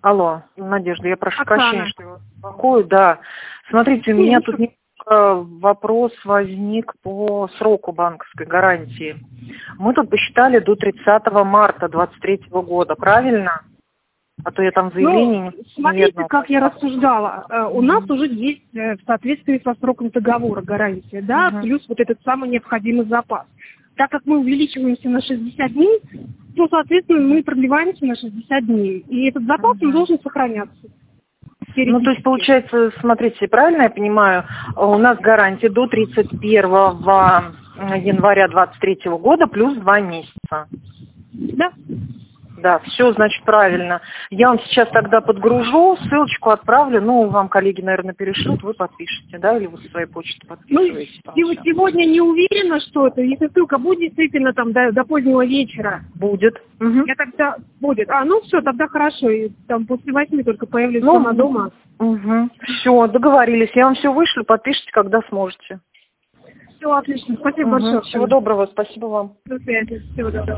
Алло, Надежда, я прошу Оксана. прощения, что я вас беспокою. Да, смотрите, у меня тут вопрос возник по сроку банковской гарантии. Мы тут посчитали до 30 марта 2023 года, правильно? А то я там заявление смотрите, как я рассуждала. У нас уже есть в соответствии со сроком договора гарантия, да, плюс вот этот самый необходимый запас. Так как мы увеличиваемся на 60 дней, то, соответственно, мы продлеваемся на 60 дней. И этот запас он должен сохраняться. Ну, то есть, получается, смотрите, правильно я понимаю, у нас гарантия до 31 января 2023 года плюс 2 месяца. Да. Да, все, значит, правильно. Я вам сейчас тогда подгружу, ссылочку отправлю, ну, вам коллеги, наверное, перешлют, вы подпишете, да, или вы со своей почты подписываете? Ну, сегодня не уверена, что это, если ссылка будет действительно там до позднего вечера. Будет. Я тогда будет. Ну все, тогда хорошо, и там после 8 только появлюсь сама дома. Все, договорились, я вам все вышлю, подпишите, когда сможете. Все, отлично, спасибо большое. Всего доброго, спасибо вам. До связи, всего доброго.